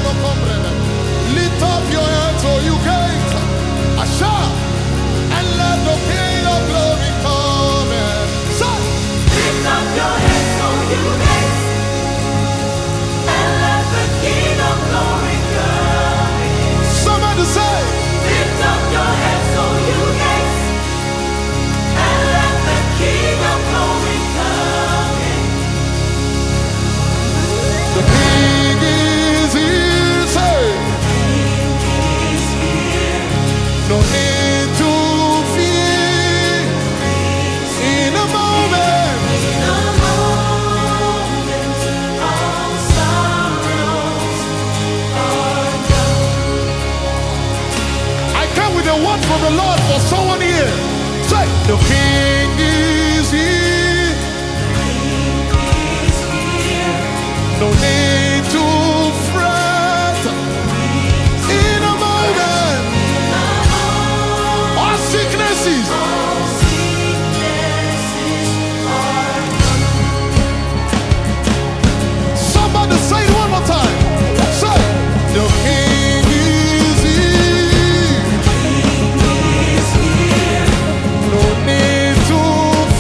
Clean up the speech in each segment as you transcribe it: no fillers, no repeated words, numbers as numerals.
Lift up your hands, oh you gates, Asha, and let the King of Glory come in. Lift up your heads, O you gates, and let the King of Glory come in. Somebody say, Lift up your heads, O you gates, and let the King of Glory come in. the King is here, say, King is here. no need to fear, in a moment, In a moment, all sorrows are gone. I come with a word from the Lord for someone here. Say, the King is here, King is here. no need to fret, in a moment, all sicknesses, All sicknesses are somebody say it one more time. Say, the King is here, King is here. no need to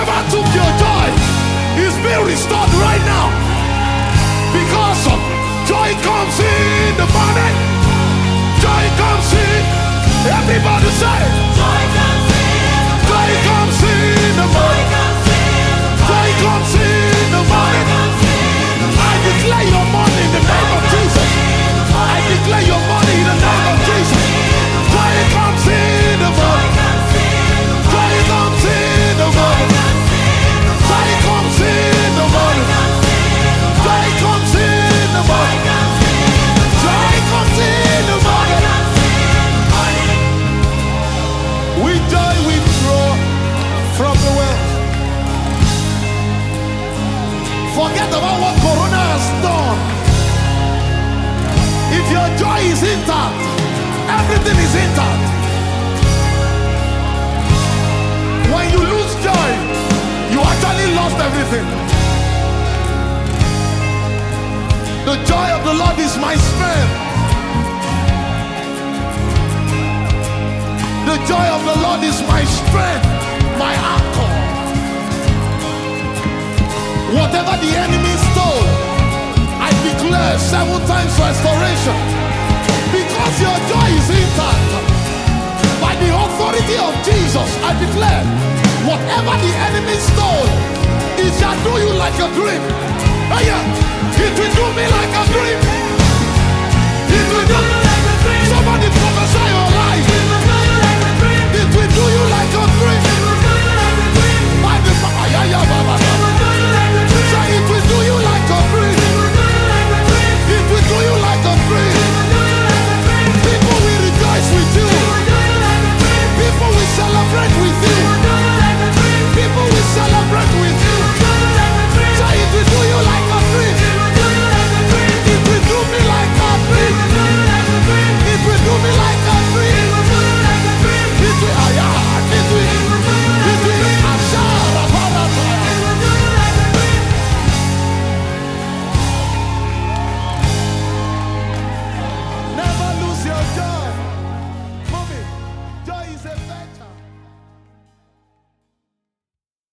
whatever took your joy is being restored right now. Because of joy comes in the morning. Joy comes in. Everybody say, Joy comes in. joy comes in the morning. Joy comes in the morning. I declare your money in the name of Jesus. I declare your money in the name of Jesus. Joy comes in the morning. Joy comes in the morning. Joy comes in the morning. Joy comes in the morning. Joy comes in the morning. With joy we draw from the well. Forget about what Corona has done. If your joy is intact, everything is intact. When you lose joy, you actually lost everything. The joy of the Lord is my strength. The joy of the Lord is my strength, my anchor. Whatever the enemy stole, I declare 7 times restoration. Because your joy is intact. By the authority of Jesus, I declare, whatever the enemy stole, it shall do you like a dream. Oh yeah, it will do me like a dream. It will do me like a dream. Somebody